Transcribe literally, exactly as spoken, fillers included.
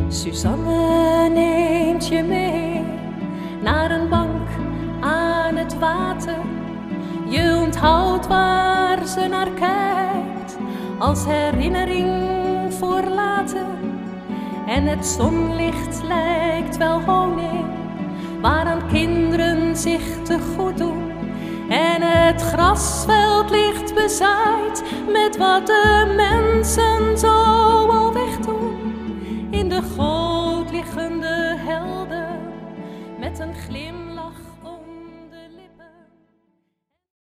Suzanne neemt je mee naar een bank aan het water. Je onthoudt waar ze naar kijkt als herinnering voor later. En het zonlicht lijkt wel honing waaraan kinderen zich te goed doen. En het grasveld ligt bezaaid met wat de mensen